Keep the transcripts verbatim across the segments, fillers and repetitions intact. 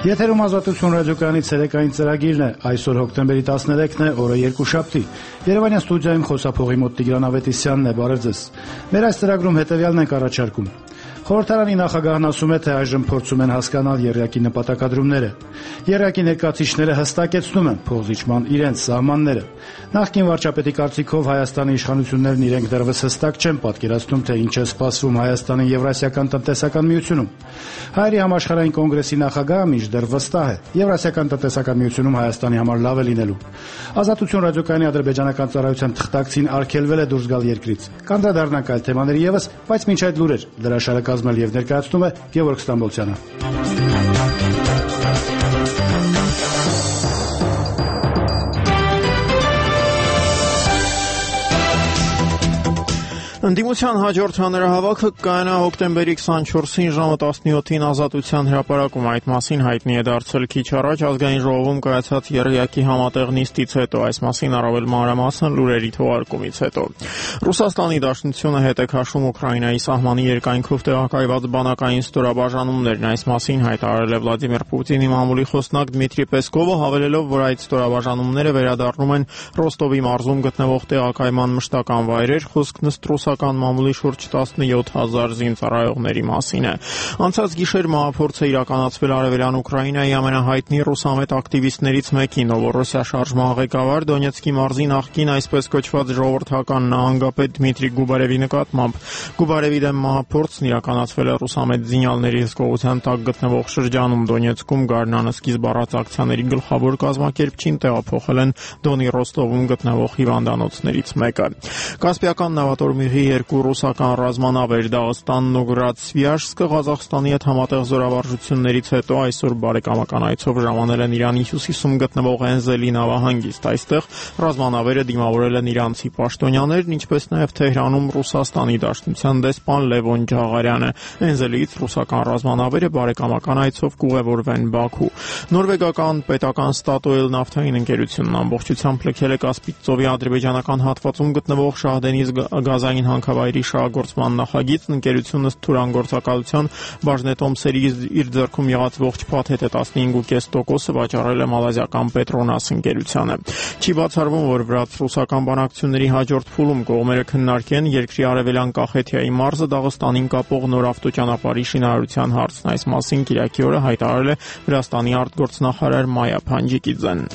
Եթերում Ազատություն ռադիոկայանի ցերեկային ծրագիրն է, այսօր հոկտեմբերի տասներեքն է, օրը երկուշաբթի։ Երևանյան ստուդիայում խոսափողի մոտ Տիգրան Ավետիսյանն է, բարև ձեզ։ Մեր այս ծրագրում հետևյալն ենք առաջարկում։ Խորհրդարանի նախագահն ասում է, թե այժմ փորձում են հասկանալ եռյակի նպատակադրումները։ Եռյակի ներկայացուցիչները հստակեցնում են փոխզիջման իրենց սահմանները։ Նախկին վարչապետի կարծիքով Հայաստանի իշխանություններն իրենք դեռևս հստակ չեն պատկերացնում, թե ինչ է սպասվում Հայաստանի Եվրասիական տնտեսական միությունում։ Հայերի համաշխարհային կոնգրեսի նախագահը մինչդեռ վստահ է, Եվրասիական տնտեսական միությունում Հայաստանի համար լավ է լինելու։ Ազատություն ռադիոկայանի ադրբեջանական ծառայության թղթակցին արգելվել է դուրս գալ երկրից։ Կանդրադառնանք այլ թեմաների ևս, բայց մինչ այդ լուրեր դրաշարը կազմել եւ ներկայացնում է Գևորգ Ստամբոլցյանը։ Ընդդիմության հաջորդ հանրահավաքը կայանա հոկտեմբերի քսանչորսին ժամը տասնյոթին Ազատության հրապարակում, այդ մասին հայտնի է դարձել քիչ առաջ ազգային ժողովում կայացած եռյակի համատեղ նիստից հետո, այս մասին առավել մանրամասն լուրերի թողարկումից հետո։ Ռուսաստանի Դաշնությունը հետ է քաշում Ուկրաինայի սահմանի երկայնքով տեղակայված բանակային ստորաբաժանումներն, այս մասին հայտարարել է Վլադիմիր Պուտինի մամուլի խոսնակ Դմիտրի Պեսկովը, հավելելով, որ այդ ստորաբաժանումները վերադառնում են Ռոստովի մարզում գտնվող տեղակայման մշտական վայրեր, խոսքն ըստ ռուսական մամուլի շուրջ տասնյոթ հազար զինծառայողների մասին է։ Անցած գիշեր մահափորձը իրականացվել արևելյան Ուկրաինայի ամենահայտնի ռուսամետ ակտիվիստներից մեկի, Նովորոսիա շարժման ղեկավար Դոնեցկի մարզի նախկին այսպես կոչված ժողովրդական նահանգապետ Դմիտրի Գուբարևի նկատմամբ։ Գուբարևի դեմ մահափորձն իրականացվել է ռուսամետ զինյալների հսկողության տակ գտնվող շրջանում Դոնեցկում գարնանը սկիզբ առած ակցիաների գլխավոր կազմակերպչին տեղափոխել են Դոնի Ռոստովում գտնվող հիվանդանոցներից մեկը։ Կասպիական նավատորմի երկու ռուսական ռազմանավեր Դաղստանն ու Գրաց-Սվիաժսկը Ղազախստանի հետ համատեղ զորավարժություններից հետո այսօր բարեկամական այցով ժամանել են Իրանի հյուսիսում գտնվող Էնզելի նավահանգիստ։ Այստեղ ռազմանավերը դիմավորել են իրանցի պաշտոնյաներն, ինչպես նաև Թեհրանում Ռուսաստանի Դաշնության դեսպան Լևոն Ջաղարյանը։ Էնզելից ռուսական ռազմանավերը բարեկամական այցով կուղևորվեն Բաքու։ Նորվեգական պետական Statoil նավթային ընկերությունն ամբողջությամբ լքել է Կասպից ծովի ադրբեջանական հատվածում գտնվող Շահդենիզ գազային հանքավայրի շահագործման նախագիծն ընկերությունը Թուրան գործակալության բաժնետոմսերի իր ձեռքում եղած ողջ փաթեթը տասնհինգ կόμμα պենս տոկոսը վաճառել է մալազիական Պետրոնաս ընկերությանը։ Չի բացառվում, որ վրաց-ռուսական բանակցությունների հաջորդ փուլում կողմերը քննարկեն երկրի արևելյան Կախեթիայի մարզը Դաղստանին կապող նոր ավտոճանապարհի շինարարության հարցն, այս մասին կիրակի օրը հայտարարել է Վրաստանի արտգործնախարար Մայա Փանջիկիձեն։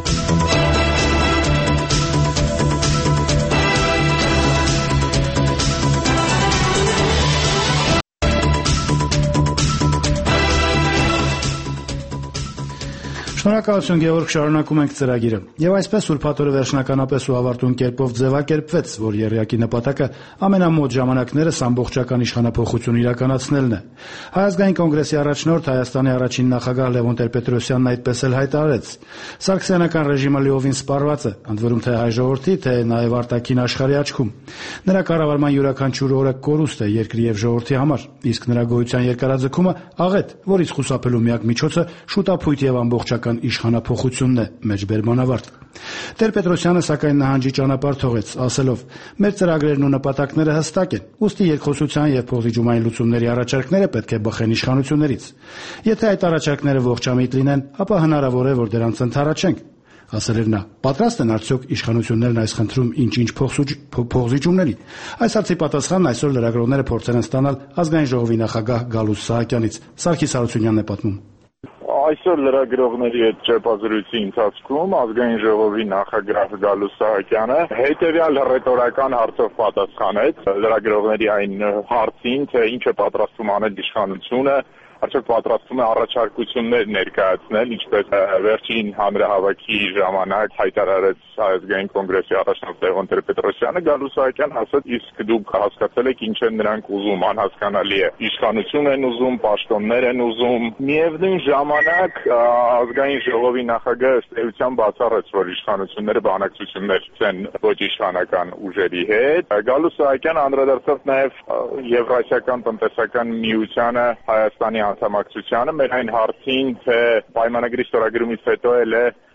Շնորհակալություն Գևորգ, շարունակում ենք ծրագիրը։ Եվ այսպես ուրբաթ օրը վերջնականապես ու ավարտուն կերպով ձևակերպվեց, որ եռյակի նպատակը ամենամոտ ժամանակներս ամբողջական իշխանափոխություն իրականացնելն է։ Հայ ազգային կոնգրեսի առաջնորդ Հայաստանի առաջին նախագահ Լևոն Տեր-Պետրոսյանն այդպես էլ հայտարարեց։ Սարգսյանական ռեժիմը լիովին սպառված է, ընդ որում թե հայ ժողովրդի, թե նաև արտաքին աշխարհի աչքում։ Նրա կառավարման յուրաքանչյուր օրը կորուստ է երկրի եւ ժողովրդի համար, իսկ նրա գոյության երկարաձգումը աղետ, որից խուսափելու միակ միջոցը շուտափույթ եւ ամբողջական իշխանափոխությունն է, մեջբերմանավարտ։ Տեր-Պետրոսյանը սակայն նահանջի ճանապարհ թողեց, ասելով. «Մեր ծրագրերն ու նպատակները հստակ են, ուստի երկխոսության եւ փոխզիջումային լուծումների առաջարկները պետք է բխեն իշխանություններից։ Եթե այդ առաջարկները ողջամիտ լինեն, ապա հնարավոր է, որ դրանց ընդառաջենք», ասել էր նա։ Պատրաստ են արդյոք իշխանություններն այս խնդրում ինչ-ինչ փոխզիջումների։ Այս հարցի պատասխանն այսօր լրագրողները փորձել են ստանալ ազգային ժողովի նախագահ Գալուստ Սահակյանից։ Սարգիս Հարությունյանն է պատմում։ Այսօր լրագրողների հետ ճեպազրույցի ընթացքում ազգային ժողովի նախագահ Գալուստ Սահակյանը հետևյալ ռետորական հարցով պատասխանեց լրագրողների այն հարցին, թե ինչ է պատրաստվում անել իշխանությունը, արդյոք պատրաստվում է առաջարկություններ ներկայացնել, ինչպես վերջին հանրահավաքի ժամանակ հայտարարեց Հայ ազգային կոնգրեսի առաջնորդ Լևոն Տեր-Պետրոսյանը, Գալուստ Սահակյանն ասաց, իսկ դուք հասկացել եք ինչ են նրանք ուզում, անհասկանալի է։ Իշխանություն են ուզում, պաշտոններ են ուզում։ Միևնույն ժամանակ ազգային ժողովի նախագահը ըստ էության բացառեց, որ իշխանությունները բանակցություններ ցեն ոչ իշխանական ուժերի հետ։ Գալուստ Սահակյանը անդրադարձավ նաև Եվրասիական տնտեսական միությանը Հայաստանի անդամակցությանը, մեր այն հարցին, թե պայմանագրի ստորագրումից հետո էլ է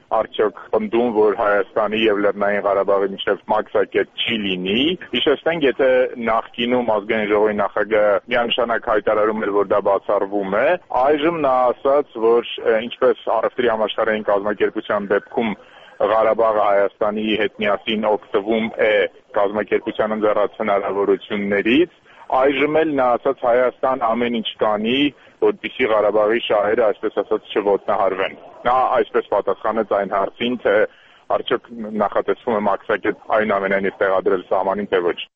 արդյոք պնդում, որ Հայաստանի եւ Լեռնային Ղարաբաղի միջև մաքսակետ չի լինի։ Հիշեցնենք, եթե նախկինում ազգային ժողովի նախագահը միանշանակ հայտարարում էր, որ դա բացառվում է, այժմ նա ասաց, որ ինչպես առևտրի համաշխարհային կազմակերպության դեպքում Ղարաբաղը Հայաստանի հետ միասին օգտվում է կազմակերպության ընձեռած հնարավորություններից, այժմ էլ նա ասաց Հայաստան ամեն ինչ կանի, որպեսզի Ղարաբաղի շահերը, այսպես ասած, չոտնահարվեն։ Նա այսպես պատասխանեց այն հարցին, թե արդյոք նախատեսվում է մաքսակետ այնուամենայնիվ տեղադրել սահմանին, թե ոչ։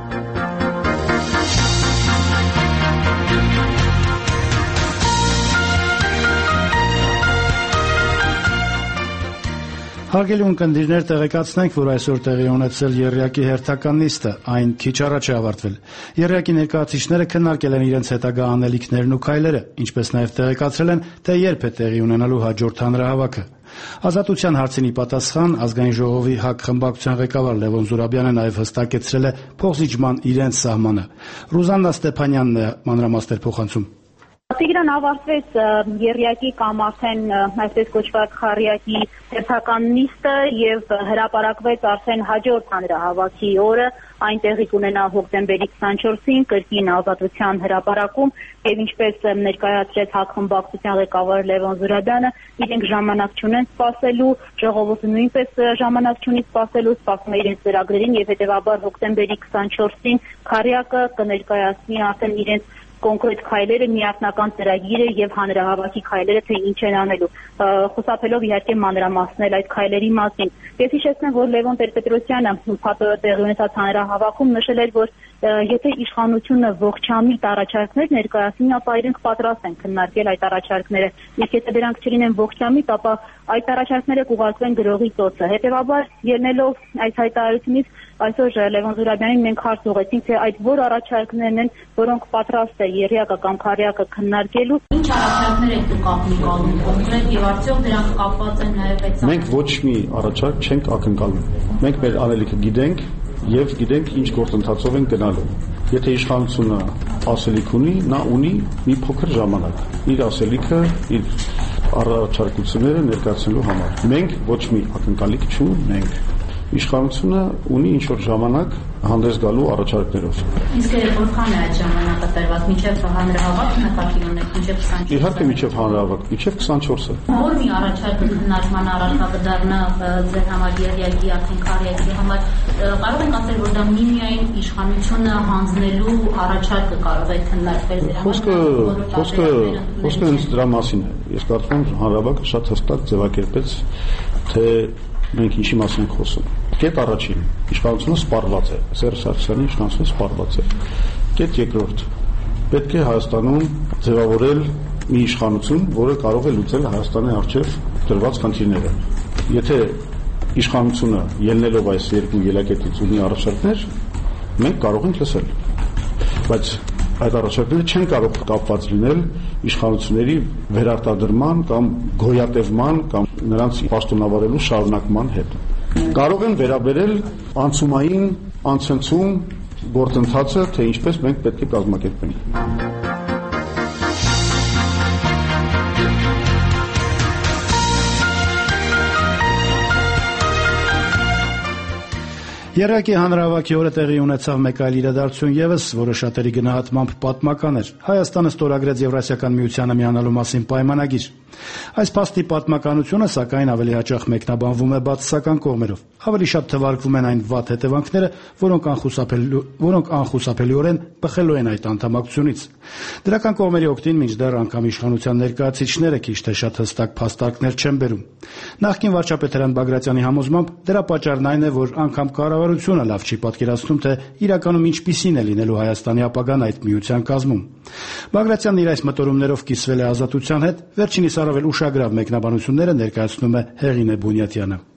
Հարգելի ունկնդիրներ, տեղեկացնենք, որ այսօր տեղի ունեցել եռյակի հերթական նիստը, այն քիչ առաջ է ավարտվել։ Եռյակի ներկայացուցիչները քննարկել են իրենց հետագա անելիքներն ու քայլերը, ինչպես նաև տեղեկացրել են, թե երբ է տեղի ունենալու հաջորդ հանրահավաքը։ Ազատության հարցին ի պատասխան ազգային ժողովի ՀԱԿ խմբակցության ղեկավար Լևոն Զուրաբյանը նաև հստակեցրել է փոխզիջման իրենց սահմանը։ Ռուզաննա Ստեփանյանն է մանրամասներ փոխանցում։ Տիգրան, ավարտվեց եռյակի կամ արդեն այսպես կոչված խառյակի հերթական նիստը եւ հրապարակվեց արդեն հաջորդ հանրահավաքի օրը, այն տեղի կունենա հոկտեմբերի քսանչորսին կրկին ազատության հրապարակում եւ ինչպես ներկայացրեց ՀԱԿ խմբակցության ղեկավար Լևոն Զուրաբյանը, իրենք ժամանակ չունեն սպասելու, ժողովուրդը նույնպես ժամանակ չունի սպասելու, սպասում է իրենց ծրագրերին եւ հետեւաբար հոկտեմբերի քսանչորսին խառյակը կներկայացնի արդեն իրենց կոնկրետ քայլերը, միասնական ծրագիրը եւ հանրահավաքի քայլերը, թե ինչ են անելու, խուսափելով իհարկե մանրամասնել այդ քայլերի մասին։ Ես հիշեցնեմ, որ Լևոն Տեր-Պետրոսյանը տեղի ունեցած հանրահավաքում նշել էր, որ եթե իշխանությունը ողջամիտ առաջարկներ ներկայացնի, ապա իրենք պատրաստ են քննարկել այդ առաջարկները։ Իսկ եթե դրանք չլինեն ողջամիտ, ապա այդ առաջարկները կուղարկվեն գրողի ծոցը։ Հետևաբար, ելնելով այս հայտարարությունից, այսօր Լևոն Զուրաբյանին մենք հարց ուղղեցինք, թե այդ որ առաջարկներն են, որոնք պատրաստ է եռյակը կամ խառյակը քննարկելու։ Ինչ առաջարկներ եք դուք ակնկալում կոնկրետ եւ արդյոք դրանք կապված են նաեւ այդ։ Մենք ոչ մի առաջարկ չենք ակնկալում։ Մենք մեր անելիքը գիտենք եւ գիտենք ինչ գործընթացով են գնալու։ Եթե իշխանությունը ասելիք ունի, նա ունի մի փոքր ժամանակ իր ասելիքը, իր առաջարկությունները ներկայացնելու համար։ Մենք ոչ մի ակնկալիք չունենք։ Իշխանությունը ունի ինչ-որ ժամանակ հանդես գալու առաջարկներով։ Իսկ որքան է այդ ժամանակը տրված, մինչև հանրահավաք նկատի ունեք, մինչև քսանչորսը։ Իհարկե մինչև հանրահավաք, մինչև քսանչորսը։ Որ մի առաջարկը քննարկման առարկա կդառնա ձեր համար եռյակի, արդեն խառյակի համար, կարող ենք ասել, որ դա միմիայն իշխանությունը հանձնելու առաջարկը կարող է քննարկվել ձեր համար։ Խոսքը, խոսքը, խոսքը հենց դրա մասին է։ Ես կարծում եմ հանրահավաքը շատ հստակ ձևակերպեց, թե մենք ինչի մասին ենք խոսում։ Կետ առաջին, իշխանությունը սպառված է, Սերժ Սարգսյանի իշխանությունը սպառված է։ Կետ երկրորդ, պետք է Հայաստանում ձևավորել մի իշխանություն, որը կարող է լուծել Հայաստանի առջև դրված խնդիրները։ Եթե իշխանությունը ելնելով այս երկու ելակետից ունի առաջարկներ, մենք կարող ենք լսել։ Բայց այդ առաջարկները չեն կարող կապված լինել իշխանությունների վերարտադրման կամ գոյատևման կամ նրանց պաշտոնավարելու շարունակման հետ։ Կարող են վերաբերել անցումային անցնցում գործընթացը, թե ինչպես մենք պետք է կազմակերպենք։ Եռյակի հանրահավաքի օրը տեղի ունեցավ մեկ այլ իրադարձություն ևս, որը շատերի գնահատմամբ պատմական էր։ Հայաստանը ստորագրեց Եվրասիական միությանը միանալու մասին պայմանագիր։ Այս փաստի պատմականությունը, սակայն, ավելի հաճախ մեկնաբանվում է բացասական կողմերով։ Ավելի շատ թվարկվում են այն վատ հետևանքները, որոնք անխուսափելի, որոնք անխուսափելիորեն բխելու են այդ անդամակցությունից։ Դրական կողմերի օգտին մինչդեռ անգամ իշխանության ներկայացուցիչները քիչ թե շատ հստակ փաստարկներ չեն բերում։ Նախկին վարչապետ Հրանտ Բագրատյանի համոզմամբ դրա պատճառն այն է, որ անգամ կառավարությունը լավ չի պատկերացնում, թե իրականում ինչպիսին է լինելու Հայաստանի ապագան այդ միության կազմում։ Բագրատյանն իր այս մտորումներով կիսվել է Ազատության հետ, վերջինիս առավել ուշագրավ մեկնաբանությունները ներկայացնում է Հեղինե Բունյատյանը։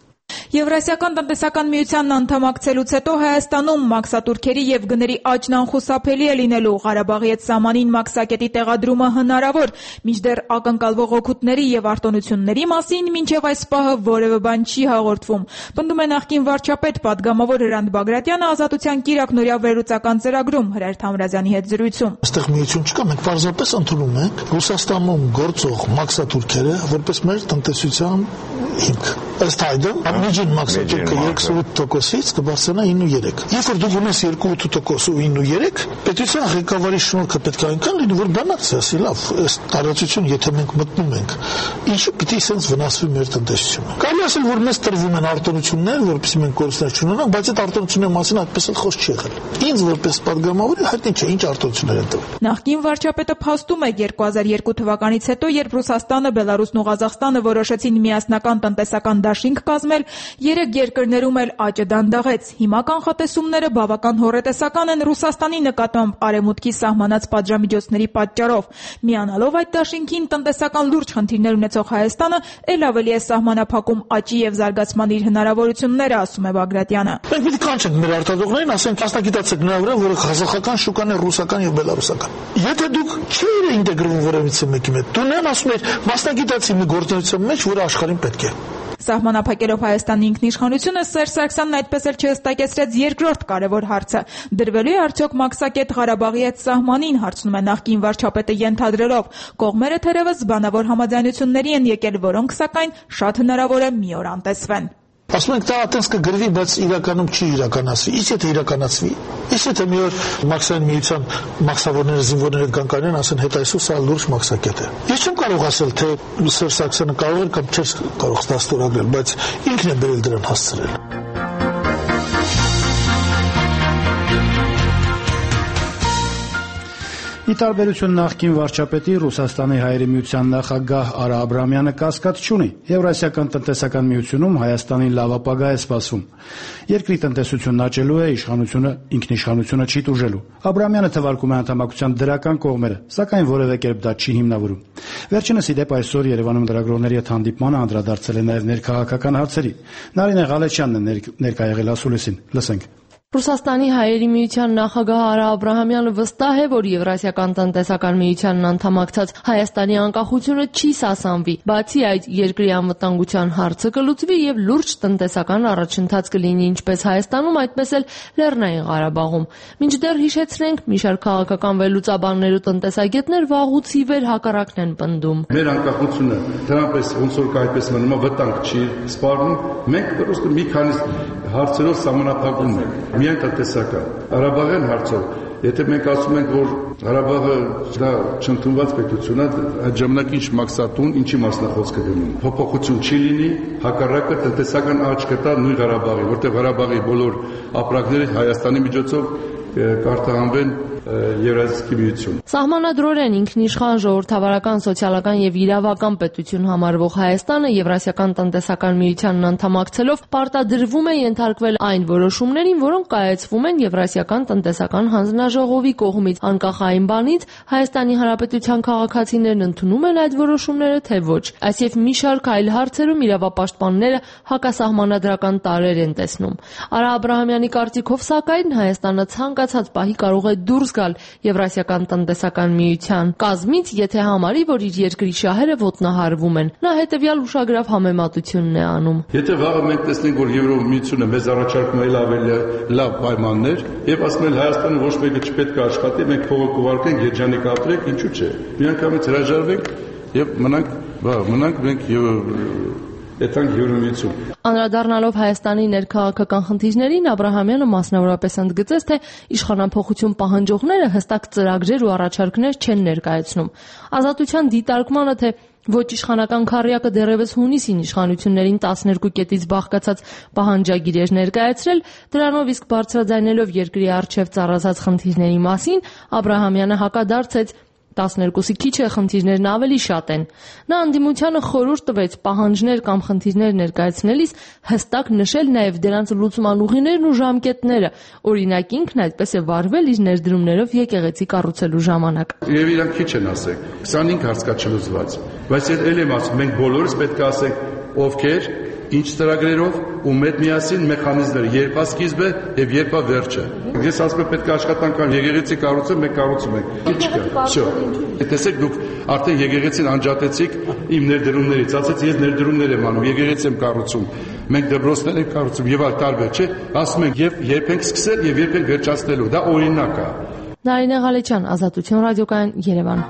Եվրասիական տնտեսական միությանն անդամակցելուց հետո Հայաստանում մաքսատուրքերի եւ գների աճն անխուսափելի է լինելու։ Ղարաբաղի հետ սահմանին մաքսակետի տեղադրումը հնարավոր, մինչդեռ ակնկալվող օգուտների եւ արտոնությունների մասին մինչեւ այս պահը որևէ բան չի հաղորդվում։ Պնդում է նախկին վարչապետ պատգամավոր Հրանտ Բագրատյանը Ազատության կիրակնօրյա վերլուծական ծրագրում Հրայր Թամրազյանի հետ զրույցում։ Այստեղ միություն չկա, մենք պարզապես ընդունում ենք Ռուսաստանում գործող մաքսատուրքերը որպես մեր տնտեսության հիմք։ Ըստ այդմ միջին մաքսատուրքը երեքսունութ տոկոսից կբարձրանա իննուերեք։ Երբ որ դու ունես երկու տոկոս ու իննուերեք, պետության ղեկավարի շնորհքը պետք է այնքան լինի, որ բանաց ասի, լավ, այս տարածություն եթե մենք մտնում ենք, ինչու պիտի sense վնասվի մեր տնտեսությունը։ Կարելի ասել, որ մեզ տրվում են արտոնություններ, որովհետեւ մենք կորստներ չունենանք, բայց այդ արտոնությունների մասին այդպես էլ խոսք չի եղել։ Ինձ որպես պատգամավոր հայտնի չէ ինչ արտոնություններ են տրվում։ Նախկին վարչապետը փաստում է երկու հազար երկու թվականից հետո, երբ Ռուսաստանը, Բելարուսն ու Ղազախստանը որոշեցին միասնական տնտեսական դաշինք կազմել, երեք երկրներում էլ աճը դանդաղեց։ Հիմա կանխատեսումները բավական հոռետեսական են Ռուսաստանի նկատմամբ արևմուտքի սահմանած պատժամիջոցների պատճառով։ Միանալով այդ դաշինքին տնտեսական լուրջ խնդիրներ ունեցող Հայաստանը ել ավելի է սահմանափակում աճի եւ զարգացման իր հնարավորությունները, ասում է Բագրատյանը։ Մենք պիտի կանչենք մեր արտադրողներին, ասենք մասնագիտացեք նրա վրա, որ ղազախական շուկան է ռուսական եւ բելարուսական։ Եթե դուք չեք ինտեգրվում որևիցե մեկի մեջ, դու նույն ասում ես մասնագիտացի մի գործունեության մեջ, որը աշխարհին պետք է։ Սահմանափակելով Հայաստանի ինքնիշխանությունը Սերժ Սարգսյանն այդպես էլ չհստակեցրեց երկրորդ կարևոր հարցը։ Դրվելու է արդյոք մաքսակետ Ղարաբաղի հետ սահմանին, հարցնում է նախկին վարչապետը ենթադրելով։ Կողմերը թերևս բանավոր համաձայնությունների են եկել, որոնք սակայն շատ հնարավոր է մի օր անտեսվեն։ Ասում ենք դա այտենց կգրվի, բայց իրականում չի իրականացվի։ Իսկ եթե իրականացվի, իսկ եթե մի օր մաքսային միության մաքսավորները, զինվորները կան կանեն, ասեն հետ այսօր սա լուրջ մաքսակետ է։ Ես չեմ կարող ասել, թե Սերժ Սարգսյանը կարող է կամ չէ կարող դաստորագրել, բայց ինքն է բերել դրան հասցրել։ Ի տարբերություն նախկին վարչապետի Ռուսաստանի Հայերի միության նախագահ Արա Աբրահամյանը կասկած չունի։ Եվրասիական տնտեսական միությունում Հայաստանին լավ ապագա է սպասվում։ Երկրի տնտեսությունն աճելու է, իշխանությունը ինքնիշխանությունը չի տուժելու։ Աբրահամյանը թվարկում է անդամակցության դրական կողմերը, սակայն որևէ կերպ դա չի հիմնավորում։ Վերջինս ի դեպ այսօր Երևանում լրագրողների հետ հանդիպմանը անդրադարձել է նաև ներքաղաքական հարցերի։ Նարինե Ղալեչյանն է ներկա եղել ասուլիսին։ Լսենք։ Ռուսաստանի Հայերի միության նախագահ Արա Աբրահամյանը վստահ է, որ Եվրասիական տնտեսական միությանն անդամակցած Հայաստանի անկախությունը չի սասանվի, բացի այդ երկրի անվտանգության հարցը կլուծվի եւ լուրջ տնտեսական առաջընթաց կլինի ինչպես Հայաստանում, այդպես էլ Լեռնային Ղարաբաղում։ Մինչդեռ հիշեցնենք, մի շարք քաղաքական վերլուծաբաններ ու տնտեսագետներ վաղուց ի վեր հակառակն են պնդում։ Մեր անկախությունը դրանպես ոնց որ կայպես մնում է, վտանգ չի սպառնում, մենք պրոստը մի քանի հարցերով սահմանափակում ենք։ Միայն տնտեսական։ Ղարաբաղյան հարցով, եթե մենք ասում ենք, որ Ղարաբաղը դա չընդունված պետություն է, այդ ժամանակ ինչ մաքսատուն, ինչի մասնախոս կգնում։ Փոփոխություն չի լինի, հակառակը տնտեսական աճ կտա նույն Ղարաբաղի, որտեղ Ղարաբաղի բոլոր ապրանքները Հայաստանի միջոցով կարտահանվեն Եվրասիական միություն։ Սահմանադրորեն ինքնիշխան ժողովրդավարական, սոցիալական եւ իրավական պետություն համարվող Հայաստանը Եվրասիական տնտեսական միությանն անդամակցելով պարտադրվում է ենթարկվել այն որոշումներին, որոնք կայացվում են Եվրասիական տնտեսական հանձնաժողովի կողմից, անկախ այն բանից Հայաստանի Հանրապետության քաղաքացիներն ընդունում են այդ որոշումները, թե ոչ։ Այսև մի շարք այլ հարցերում իրավապաշտպանները հակասահմանադրական տարրեր են տեսնում։ Արա Աբրահամյանի կարծիքով, սակայն Հայաստանը ցանկացած պահի կարող է դուրս գալ Եվրասիական տնտեսական միության կազմից, եթե համարի, որ իր երկրի շահերը ոտնահարվում են։ Նա հետևյալ ուշագրավ համեմատությունն է անում։ Եթե վաղը մենք տեսնենք, որ Եվրոմիությունը մեզ առաջարկում է ավելի լավ պայմաններ, եւ ասում են Հայաստանը ոչ մեկը չպետք է աշխատի, մենք փողը կուղարկենք, երջանիկ ապրենք, ինչու՞ չէ։ Միանգամից հրաժարվենք եւ մնանք, մնանք մենք Եթանք Եվրոմիություն։ Անդրադառնալով Հայաստանի ներքաղաքական խնդիրներին, Աբրահամյանը մասնավորապես ընդգծեց, թե իշխանափոխություն պահանջողները հստակ ծրագրեր ու առաջարկներ չեն ներկայացնում։ Ազատության դիտարկմանը, թե ոչ իշխանական քառյակը դեռևս հունիսին իշխանություններին տասներկու կետից բաղկացած պահանջագիր էր ներկայացրել, դրանով իսկ բարձրաձայնելով երկրի առջև ծառացած խնդիրների մասին, Աբրահամյանը հակադարձեց տասներկուսի քիչ է, խնդիրներն ավելի շատ են։ Նա անդիմությանը խորհուրդ տվեց պահանջներ կամ խնդիրներ ներկայացնելիս հստակ նշել նաև դրանց լուծման ուղիներն ու ժամկետները։ Օրինակ ինքն այդպես է վարվել իր ներդրումներով եկեղեցի կառուցելու ժամանակ։ Եվ իրանք քիչ են ասեք, քսանհինգ հարց կա չլուծված, բայց ել եմ ասում, մենք բոլորս պետք է ասենք ովքեր ինչ ծրագրերով ու մեծ միասին մեխանիզմներ, երբ է սկիզբը եւ երբ է վերջը։ Ես ասում եմ պետք է աշխատանք կան եկեղեցի կառուցել, մենք կառուցում ենք։ Ինչ կա։ Всё։ Տեսեք դուք արդեն եկեղեցին անջատեցիք իմ ներդրումներից, ասած ես ներդրումներ եմ անում, եկեղեցի եմ կառուցում։ Մենք դպրոցներ ենք կառուցում եւ այլ տարբեր, չէ՞։ Ասում ենք եւ երբ ենք սկսել եւ երբ ենք վերջացնելու։ Դա օրինակ է։ Նարինե Ղալեչյան, Ազատություն ռադիոկայան, Երևան։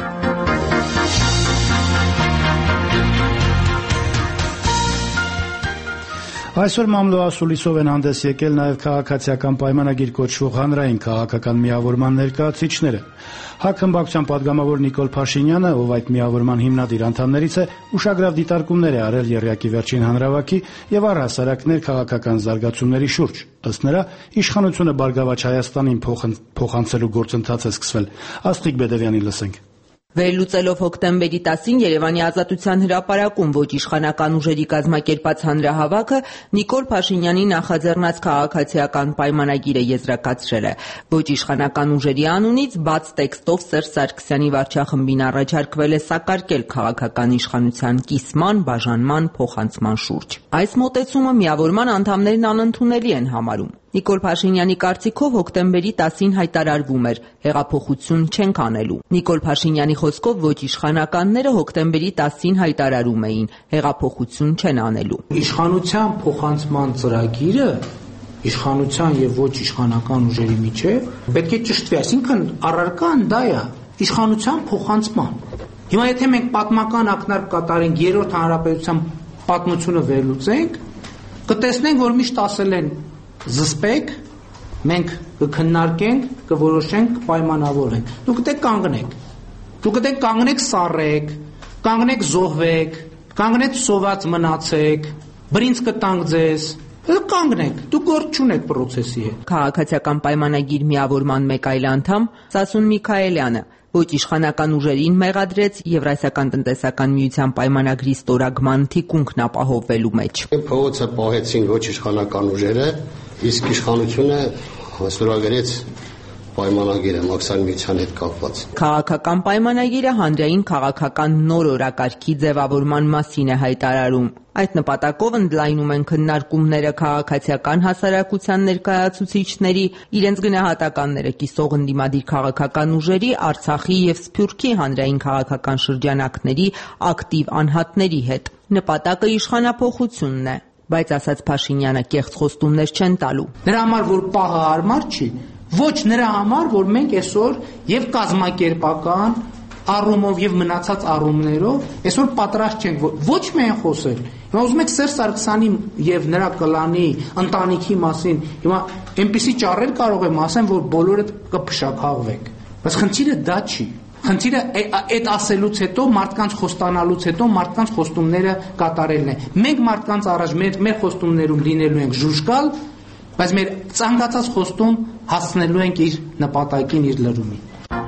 Այսօր մամլոասուլիսով են հանդես եկել նաև քաղաքացիական պայմանագիր կոչվող հանրային քաղաքական միավորման ներկայացուցիչները։ ՀԱԿ խմբակցության պատգամավոր Նիկոլ Փաշինյանը, ով այդ միավորման հիմնադիր անդամներից է, ուշագրավ դիտարկումներ է արել եռյակի վերջին հանրավաքի եւ առհասարակ ներքաղաքական զարգացումների շուրջ։ Ըստ նրա, իշխանությունը Բարգավաճ Հայաստանին փոխանցելու գործընթաց է սկսվել։ Աստղիկ Բեդևյանի լսենք։ Վերլուծելով հոկտեմբերի տասին Երևանի Ազատության հրապարակում ոչ իշխանական ուժերի կազմակերպած հանրահավաքը, Նիկոլ Փաշինյանի նախաձեռնած քաղաքացիական պայմանագիրը եզրակացրել է։ Ոչ իշխանական ուժերի անունից բաց տեքստով Սերժ Սարգսյանի վարչախմբին առաջարկվել է սակարկել քաղաքական իշխանության կիսման, բաժանման, փոխանցման շուրջ։ Այս մոտեցումը միավորման անդամներն անընդունելի են համարում։ Նիկոլ Փաշինյանի կարծիքով հոկտեմբերի տասին հայտարարվում էր հեղափոխություն չենք անելու։ Նիկոլ Փաշինյանի խոսքով ոչ իշխանականները հոկտեմբերի տասին հայտարարում էին հեղափոխություն չեն անելու։ Իշխանության փոխանցման ծրագիրը իշխանության եւ ոչ իշխանական ուժերի միջեւ պետք է ճշտվի, այսինքն առարկան դա է իշխանության փոխանցման։ Հիմա եթե մենք պատմական ակնարկ կատարենք երրորդ հանրապետության պատմությունը վերլուծենք, կտեսնենք, որ միշտ ասել են զսպեք, մենք կքննարկենք, կորոշենք, կպայմանավորենք։ Դուք դե կանգնեք։ Դուք դե կանգնեք սառեք, կանգնեք զոհվեք, կանգնեք սոված մնացեք, բրինձ կտանք ձեզ։ Կանգնեք, դուք գործ չունեք process-ի հետ։ Քաղաքացիական պայմանագիր միավորման մեկ այլ անդամ Սասուն Միքայելյանը ոչ իշխանական ուժերին մեղադրեց Եվրասիական տնտեսական միության պայմանագրի ստորագրման թիկունքն ապահովելու մեջ։ Փողոցը պահեցին ոչ իշխանական ուժերը, իսկ իշխանությունը ստորագրեց պայմանագիրը Մաքսային միության հետ կապված։ Քաղաքական պայմանագիրը հանրային քաղաքական նոր օրակարգի ձևավորման մասին է հայտարարում։ Այդ նպատակով ընդլայնում են քննարկումները քաղաքացիական հասարակության ներկայացուցիչների, իրենց գնահատականները կիսող ընդդիմադիր քաղաքական ուժերի, Արցախի եւ Սփյուռքի հանրային քաղաքական շրջանակների ակտիվ անհատների հետ։ Նպատակը իշխանափոխությունն է, բայց ասաց Փաշինյանը կեղծ խոստումներ չեն տալու։ Նրա համար որ պահը հարմար չի, ոչ նրա համար, որ մենք այսօր եւ կազմակերպական առումով եւ մնացած առումներով այսօր պատրաստ չենք ոչ միայն խոսել։ Հիմա ուզում եք Սերժ Սարգսյանի եւ նրա կլանի ընտանիքի մասին հիմա այնպեսի ճառեր կարող եմ ասեմ, որ բոլորը կփշակաղվեք։ Բայց խնդիրը դա չի։ Խնդիրը այդ ասելուց հետո մարդկանց խոստանալուց հետո մարդկանց խոստումները կատարելն է։ Մենք մարդկանց առաջ մեր մեր խոստումներում լինելու ենք ժուժկալ, բայց մեր ցանկացած խոստում հասնելու ենք իր նպատակին, իր լրումին։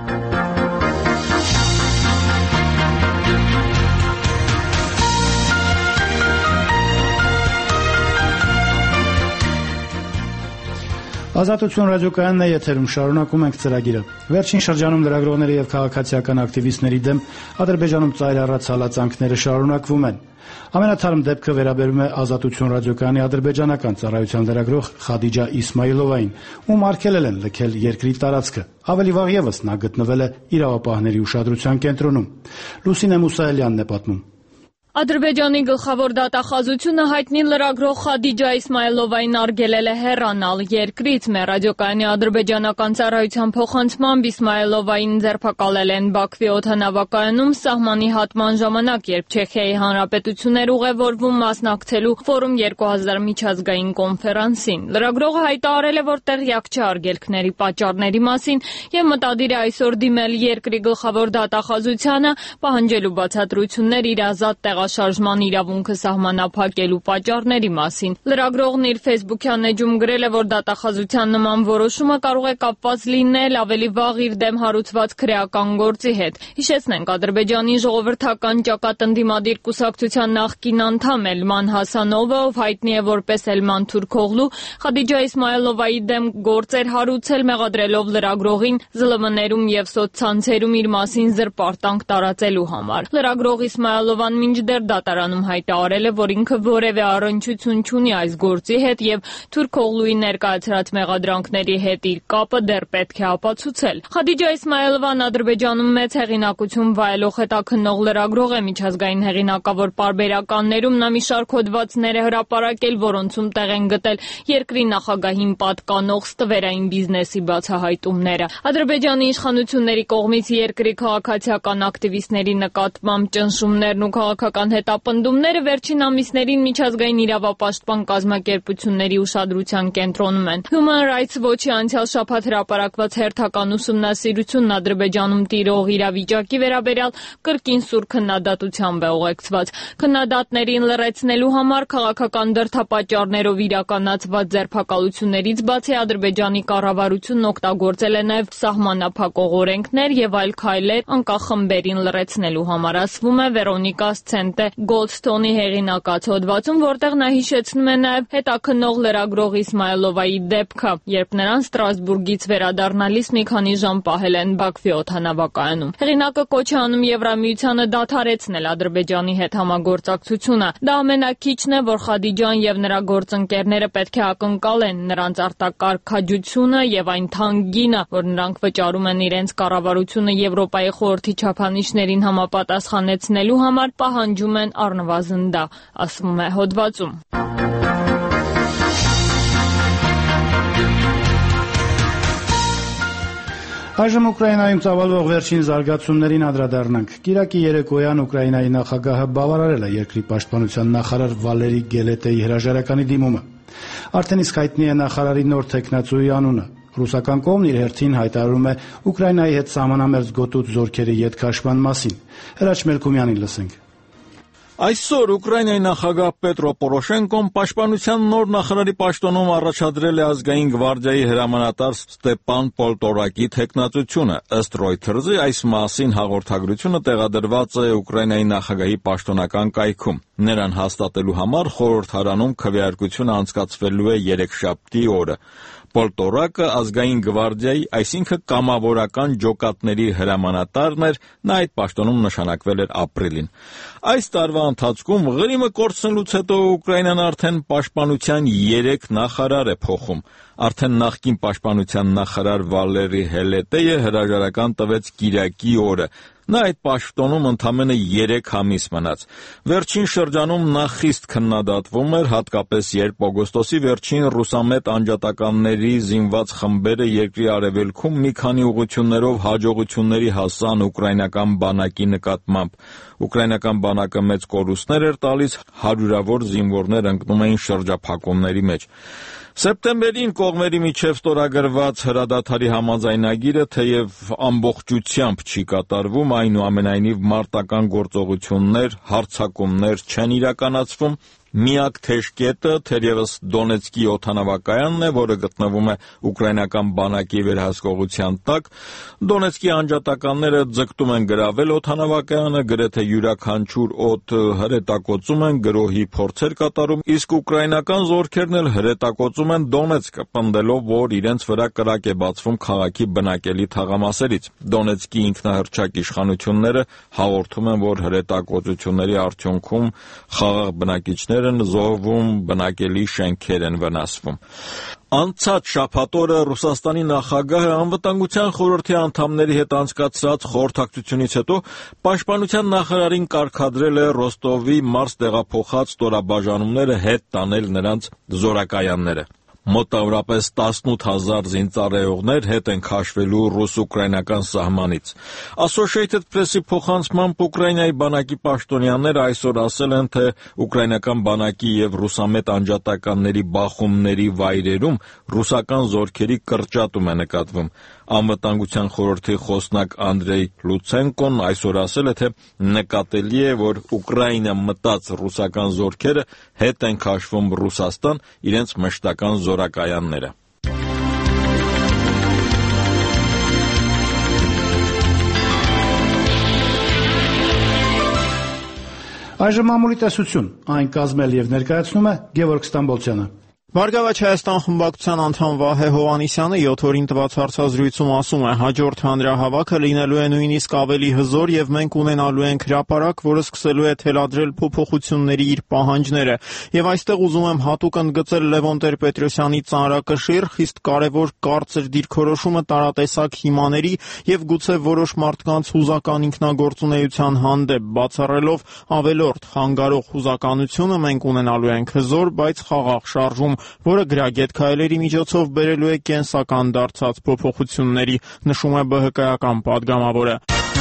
Ազատություն ռադիոկայանն է եթերում, շարունակում ենք ծրագիրը։ Վերջին շրջանում լրագրողների եւ քաղաքացիական ակտիվիստների դեմ Ադրբեջանում ծայր առած հալածանքները շարունակվում են։ Ամենաթարմ դեպքը վերաբերում է Ազատություն ռադիոկայանի ադրբեջանական ծառայության լրագրող Խադիջա Իսմայիլովային, ում արգելել են լքել երկրի տարածքը։ Ավելի վաղ ևս նա գտնվել է իրավապահների ուշադրության կենտրոնում։ Լուսինե Մուսայելյանն է պատմում։ Ադրբեջանի գլխավոր դատախազությունը հայտնի լրագրող Խադիջա Իսմայիլովային արգելել է հեռանալ երկրից։ Մեր ռադիոկայանի ադրբեջանական ծառայության փոխանցմամբ Իսմայիլովային ձերբակալել են Բաքվի օդանավակայանում սահմանի հատման ժամանակ, երբ Չեխիայի Հանրապետություն էր ուղևորվում մասնակցելու Ֆորում երկու հազար միջազգային կոնֆերանսին։ Լրագրողը հայտարարել է, որ տեղյակ չէ արգելքների պատճառների մասին եւ մտադիր է այսօր դիմել երկրի գլխավոր դատախազությանը, պահանջելու բացատրություններ իր ազատ տեղը շարժման իրավունքը սահմանափակելու պատճառների մասին։ Լրագրողն իր Facebook-յան էջում գրել է, որ դատախազության նման որոշումը կարող է կապված լինել ավելի վաղ իր դեմ հարուցված քրեական գործի հետ։ Հիշեցնենք, Ադրբեջանի ժողովրդական ճակատնդիմադիր կուսակցության նախկին անդամ Էլման Հասանովը, ով հայտնի է որպես Էլման Թուրքօղլու, Խադիջա Իսմայիլովայի դեմ գործեր հարուցել, մեղադրելով լրագրողին զլ մ-ներում եւ սոցցանցերում իր մասին զրպարտանք տարածելու համար։ Լրագրող Իսմայիլովան մինչդեռ մինչդեռ դատարանում հայտարարել է, որ ինքը որևէ առնչություն չունի այս գործի հետ եւ Թուրքօղլուի ներկայացրած մեղադրանքների հետ իր կապը դեռ պետք է ապացուցել։ Խադիջա Իսմայելովան Ադրբեջանում մեծ հեղինակություն վայելող հետաքննող լրագրող է, միջազգային հեղինակավոր պարբերականներում նա մի շարք հոդվածներ է հրապարակել, որոնցում տեղ են գտել երկրի նախագահին պատկանող ստվերային բիզնեսի բացահայտումները։ Ադրբեջանի իշխանությունների կողմից երկրի քաղաքացիական ակտիվիստների նկատմամբ ճնշումներն ու քաղաքական հետապնդումները վերջին ամիսներին միջազգային իրավապաշտպան կազմակերպությունների ուշադրության կենտրոնում են։ Human Rights Watch-ի անցյալ շաբաթ հրապարակված հերթական ուսումնասիրությունն Ադրբեջանում տիրող իրավիճակի վերաբերյալ կրկին սուր քննադատությամբ է ուղեկցված։ Քննադատներին լրացնելու համար քաղաքական դրդապատճառներով իրականացված ձերբակալություններից բացի Ադրբեջանի կառավարությունն օգտագործել է նաև սահմանափակող օրենքներ եւ այլ քայլեր անկախ խմբերին լրացնելու համար, ասվում է Վերոնիկա Սցենտե Գոլդստոնի հեղինակած հոդվածում, որտեղ նա հիշեցնում է նաև հետաքննող լրագրող Իսմայելովայի դեպքը, երբ նրան Ստրասբուրգից վերադառնալիս մի քանի ժամ պահել են Բաքվի օդանավակայանում։ Հեղինակը կոչ է անում Եվրամիությանը դադարեցնել Ադրբեջանի հետ համագործակցությունը։ Դա ամենակիչն է, որ Խադիջան եւ նրա գործընկերները պետք է ակնկալեն նրանց արտակարգ քաջությունը եւ այն թանկինը, որ նրանք վճարում են իրենց կառավարությունը Եվրոպայի խորհրդի չափանիշներին համապատասխանեցնելու համար, պահանջում են առնվազն դա, ասվում է հոդվածում։ Այժմ Ուկրաինայում ծավալվող վերջին զարգացումներին անդրադառնանք։ Կիրակի երեկոյան Ուկրաինայի նախագահը բավարարել է երկրի պաշտպանության նախարար Վալերի Գելետեի հրաժարականի դիմումը։ Արդեն իսկ հայտնի է նախարարի նոր թեկնածուի անունը։ Ռուսական կողմն իր հերթին հայտարարում է Ուկրաինայի հետ սահմանամերձ գոտուց զորքերի ետքաշման մասին։ Հրաչ Մելքումյանին լսենք։ Այսօր Ուկրաինայի նախագահ Պետրո Պորոշենկոն պաշտպանության նոր նախարարի պաշտոնում առաջադրել է ազգային գվարդիայի հրամանատար Ստեփան Պոլտորակի թեկնածությունը։ Ըստ Reuters-ի այս մասին հաղորդագրությունը տեղադրված է Ուկրաինայի նախագահի պաշտոնական կայքում։ Նրան հաստատելու համար խորհրդարանում քվեարկությունը անցկացվելու է երեքշաբթի օրը։ Պոլտորակը ազգային գվարդիայի, այսինքն կամավորական ջոկատների հրամանատարն էր, նա այդ պաշտոնում նշանակվել էր ապրիլին։ Այս տարվա ընթացքում Ղրիմը կորցնելուց հետո Ուկրաինան արդեն պաշտպանության երեք նախարար է փոխում։ Արդեն նախկին պաշտպանության նախարար Վալերի Հելետեյը հրաժարական տվեց կիրակի օրը։ Նա այդ պաշտոնում ընդամենը երեք ամիս մնաց։ Վերջին շրջանում նա խիստ քննադատվում էր, հատկապես երբ օգոստոսի վերջին ռուսամետ անջատականների զինված խմբերը երկրի արևելքում մի քանի ուղղություններով հաջողությունների հասան ուկրաինական բանակի նկատմամբ։ Ուկրաինական բանակը մեծ կորուստներ էր տալիս, հարյուրավոր զինվորներ ընկնում էին շրջափակումների մեջ։ Սեպտեմբերին կողմերի միջև ստորագրված հրադադարի համաձայնագիրը թեև ամբողջությամբ չի կատարվում, այնուամենայնիվ մարտական գործողություններ, հարձակումներ չեն իրականացվում։ Միակ թեժ կետը թերևս Դոնեցկի օդանավակայանն է, որը գտնվում է ուկրաինական բանակի վերահսկողության տակ։ Դոնեցկի անջատականները ձգտում են գրավել օդանավակայանը, գրեթե յուրաքանչյուր օդ հրետակոծում են, գրոհի փորձեր կատարում, իսկ ուկրաինական զորքերն էլ հրետակոծում են Դոնեցկը, պնդելով, որ իրենց վրա կրակ է բացվում քաղաքի բնակելի թաղամասերից։ Դոնեցկի ինքնահռչակ իշխանությունները հաղորդում են, որ հրետակոծությունների արդյունքում խաղաղ բնակիչներ զոհվում, բնակելի շենքեր են վնասվում։ Անցած շաբաթ օրը Ռուսաստանի նախագահը անվտանգության խորհրդի անդամների հետ անցկացրած խորհրդակցությունից հետո պաշտպանության նախարարին կարգադրել է Ռոստովի Մարս տեղափոխած ստորաբաժանումները հետ տանել նրանց զորակայանները։ Մոտավորապես տասնութ հազար զինծառայողներ հետ են քաշվելու ռուս-ուկրաինական սահմանից։ Associated Press-ի փոխանցմամբ Ուկրաինայի բանակի պաշտոնյաները այսօր ասել են, թե ուկրաինական բանակի եւ ռուսամետ անջատականների բախումների վայրերում ռուսական զորքերի կրճատում է նկատվում։ Անվտանգության խորհրդի խոսնակ Անդրեյ Լուցենկոն այսօր ասել է, թե նկատելի է, որ Ուկրաինա մտած ռուսական զորքերը հետ են քաշվում Ռուսաստան իրենց մշտական զորակայանները։ Այժմ մամուլի տեսություն, այն կազմել եւ ներկայացնում է Գևորգ Ստամբոլցյանը։ Բարգավաճ Հայաստան խմբակցության անդամ Վահե Հովհաննիսյանը յոթ օրին տված հարցազրույցում ասում է. հաջորդ հանրահավաքը լինելու է նույնիսկ ավելի հզոր եւ մենք ունենալու ենք հրապարակ, որը սկսելու է թելադրել փոփոխությունների իր պահանջները։ Եվ այստեղ ուզում եմ հատուկ ընդգծել Լևոն Տեր-Պետրոսյանի ծանրակշիռ, խիստ կարևոր կարծր դիրքորոշումը տարատեսակ հիմաների եւ գուցե որոշ մարդկանց հուզական ինքնագործունեության հանդեպ, բացառելով ավելորդ խանգարող հուզականությունը մենք ունենալու ենք հզոր, բայց խաղաղ շարժում, որը գրագետ քայլերի միջոցով բերելու է կենսական դարձած փոփոխությունների, նշում է B H K-ական падգամավորը։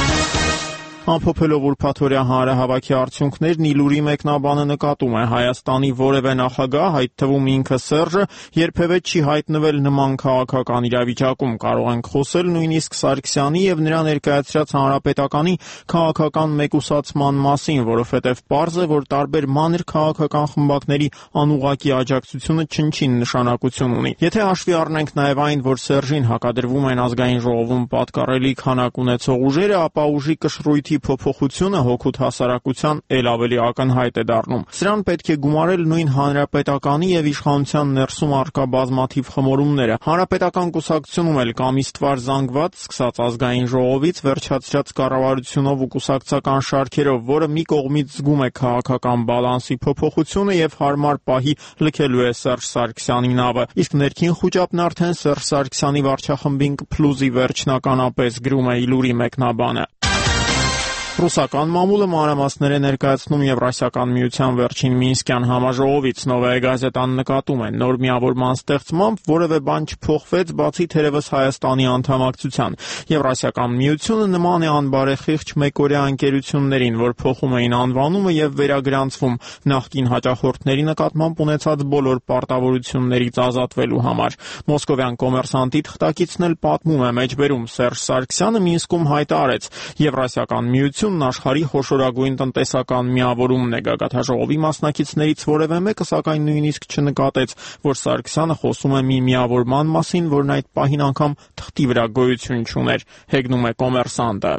Ամփոփելով ուրբաթօրյա հանրահավաքի արդյունքներն Իլուրի մեկնաբանը նկատում է Հայաստանի որևէ նախագահ, այդ թվում ինքը Սերժը, երբևէ չի հայտնվել նման քաղաքական իրավիճակում, կարող ենք խոսել նույնիսկ Սարգսյանի եւ նրա ներկայացրած հանրապետականի քաղաքական մեկուսացման մասին, որովհետեւ պարզ է, որ տարբեր մանր քաղաքական խմբակների անուղղակի աջակցությունը չնչին նշանակություն ունի։ Եթե հաշվի առնենք նաեւ այն, որ Սերժին հակադրվում են ազգային ժողովում պատկառելի քանակ ունեցող ուժերը, ապա ուժի կշռույթի փոփոխությունը հոգուտ հասարակության ել ավելի ակնհայտ է դառնում։ Սրան պետք է գումարել նույն հանրապետականի եւ իշխանության ներսում առկա բազմաթիվ խմորումները։ Հանրապետական կուսակցությունում էլ կամիստվար զանգված, սկսած ազգային ժողովից, վերջացրած կառավարությունով ու կուսակցական շարքերով, որը մի կողմից զգում է քաղաքական բալանսի փոփոխությունը եւ հարմար պահի լքելու է Սերժ Սարգսյանի նավը։ Իսկ ներքին խոճապն արդեն Սերժ Սարգսյանի վարչախմբին կփլուզի վերջնականապես, գրում է Իլուրի մեկնաբանը։ Ռուսական մամուլը մանրամասներ է ներկայացնում Եվրասիական միության վերջին Մինսկյան համաժողովից։ Նովայա գազետան նկատում է, նոր միավորման ստեղծմամբ որևէ բան չփոխվեց, բացի թերևս Հայաստանի անդամակցության։ Եվրասիական միությունը նման է անբարեխիղճ մեկօրյա ընկերություններին, որ փոխում էին անվանումը եւ վերագրանցվում նախկին հաճախորդների նկատմամբ ունեցած բոլոր պարտավորություններից ազատվելու համար։ Մոսկովյան կոմերսանտի թղթակիցն էլ պատմում է մեջբերում Սերժ Սարգսյանը Մինսկում հայտարարեց. Եվրասիական միություն աշխարհի խոշորագույն տնտեսական միավորումն է։ Գագաթնաժողովի մասնակիցներից որևէ մեկը սակայն նույնիսկ չնկատեց, որ Սարգսյանը խոսում է մի միավորման մասին, որն այդ պահին անգամ թղթի վրա գոյություն չուներ, հեգնում է կոմերսանտը։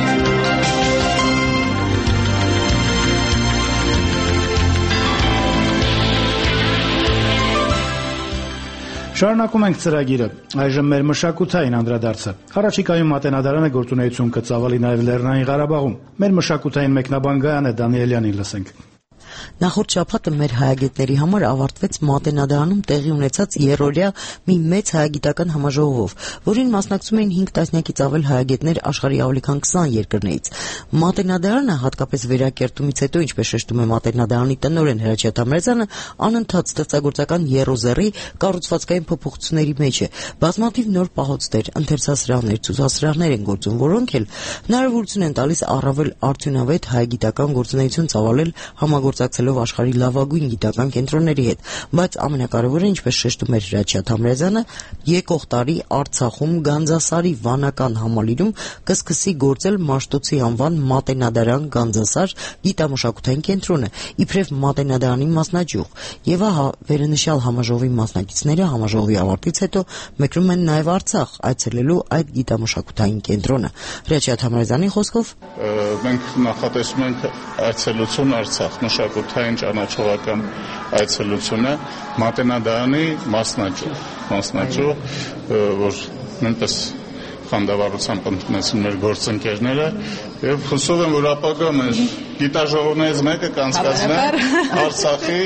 Շարունակում ենք ծրագիրը։ Այժմ մեր մշակութային անդրադարձը։ Առաջիկայում Մատենադարանը գործունեություն կծավալի նաև Լեռնային Ղարաբաղում։ Մեր մշակութային մեկնաբան Գայանե Դանիելյանին լսենք։ Նախորդ շաբաթը մեր հայագետների համար ավարտվեց Մատենադարանում տեղի ունեցած երրորդյա մի մեծ հայագիտական համաժողովով, որին մասնակցում էին հինգ տասնյակից ավել հայագետներ աշխարհի ավելի քան քսան երկրներից։ Մատենադարանը, հատկապես վերակերտումից հետո, ինչպես շեշտում է Մատենադարանի տնօրեն Հրաչյա Թամրազյանը, անընդհատ ստեղծագործական եռոզեռի կառուցվածքային փոփոխությունների մեջ է։ Բազմաթիվ նոր պահոցներ, ընթերցասրահներ, ցուցասրահներ են գործում, որոնք էլ հնարավորություն են տալիս առավել արդյունավետ հայագիտական գործունեություն ծավալել համագործակցելով աշխարհի լավագույն գիտական կենտրոնների հետ, բայց ամենակարևորը, ինչպես շեշտում էր Հրաչյա Թամրազյանը, եկող տարի Արցախում Գանձասարի վանական համալիրում կսկսի գործել Մաշտոցի անվան Մատենադարան Գանձասար գիտամշակութային կենտրոնը, իբրև Մատենադարանի մասնաճյուղ։ Եվ ահա վերնշյալ համաժողովի մասնակիցները համաժողովի ավարտից հետո մեկնում են նաև Արցախ, այցելելու այդ գիտամշակութային կենտրոնը։ Հրաչյա Թամրազյանի խոսքով մենք նախատեսում ենք այցելություն Արցախ, մշակութային ճանաչողական այցելությունը Մատենադարանի մասնաճյուղ, մասնաճյուղ, որ նույնպես խանդավառությամբ ընդունեցին մեր գործընկերները եւ հուսով եմ, որ ապագա մեր գիտաժողովներից մեկը կանցկացնե Արցախի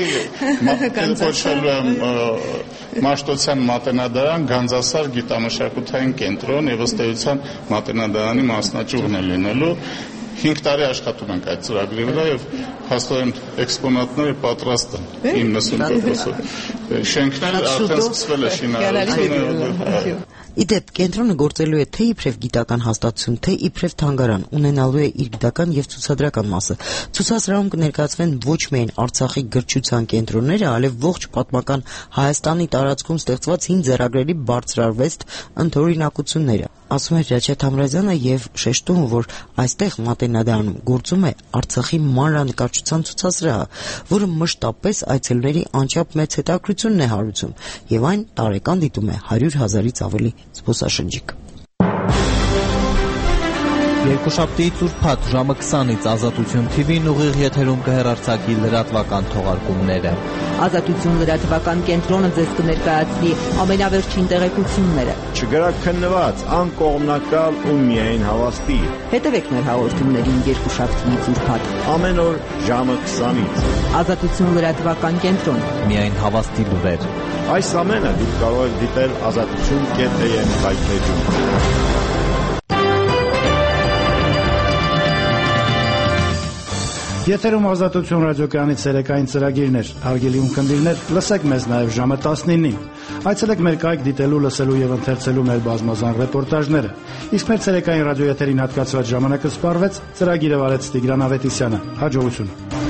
կոչվելու եմ Մաշտոցյան Մատենադարան Գանձասար գիտամշակութային կենտրոն եւ ըստ էության Մատենադարանի մասնաճյուղն է լինելու։ հինգ տարի աշխատում ենք այդ ծրագրի վրա եւ հաստատեն էքսպոնատները պատրաստ են իննսուն տոկոսով։ Շենքները արդեն սկսվել է շինարարությունը։ Իդեպ կենտրոնը գործելու է թե իբրև գիտական հաստատություն, թե իբրև թանգարան, ունենալու է իր գիտական եւ ցուցադրական մասը։ Ցուցասրահում կներկայացվեն ոչ միայն Արցախի գրչության կենտրոնները, այլև ողջ պատմական Հայաստանի տարածքում ստեղծված հին ձեռագրերի բարձրարվեստ ընդօրինակությունները, ասում է Հրաչյա Թամրազյանը եւ շեշտում, որ այստեղ Մատենադարանում գործում է Արցախի մանրանկարչության ցուցասրահը, որը մշտապես այցելուների անչափ մեծ հետաքրքրությունն է հարուցում եւ այն տարեկան դիտում է հարյուր հազարից ավելի զբոսաշրջիկ։ Երկուշաբթի ծուրփաթ ժամը քսանից Ազատություն Թի Վին ուղիղ եթերում կհեռարձակի լրատվական թողարկումները։ Ազատություն լրատվական կենտրոնը ձեզ կներկայացնի ամենավերջին տեղեկությունները։ Չգրաքննված, անկողմնակալ ու միայն հավաստի։ Հետևեք մեր հաղորդումներին երկուշաբթի ծուրփաթ ամեն օր ժամը քսանից։ Ազատություն լրատվական կենտրոն։ Միայն հավաստի լուրեր։ Այս ամենը դուք կարող եք դիտել ազատություն կետ էմ հայտնեջում։ Եթերում Ազատություն ռադիոկայանի ցերեկային ծրագիրն էր։ Հարգելի ունկնդիրներ, լսեք մեզ նաև ժամը տասնինին։ Այցելեք մեր կայք դիտելու, լսելու եւ ընթերցելու մեր բազմազան ռեպորտաժները։ Իսկ մեր ցերեկային ռադիոեթերին հատկացված ժամանակը սպառվեց, ծրագիրը վարեց Տիգրան Ավետիսյանը։ Հաջողություն։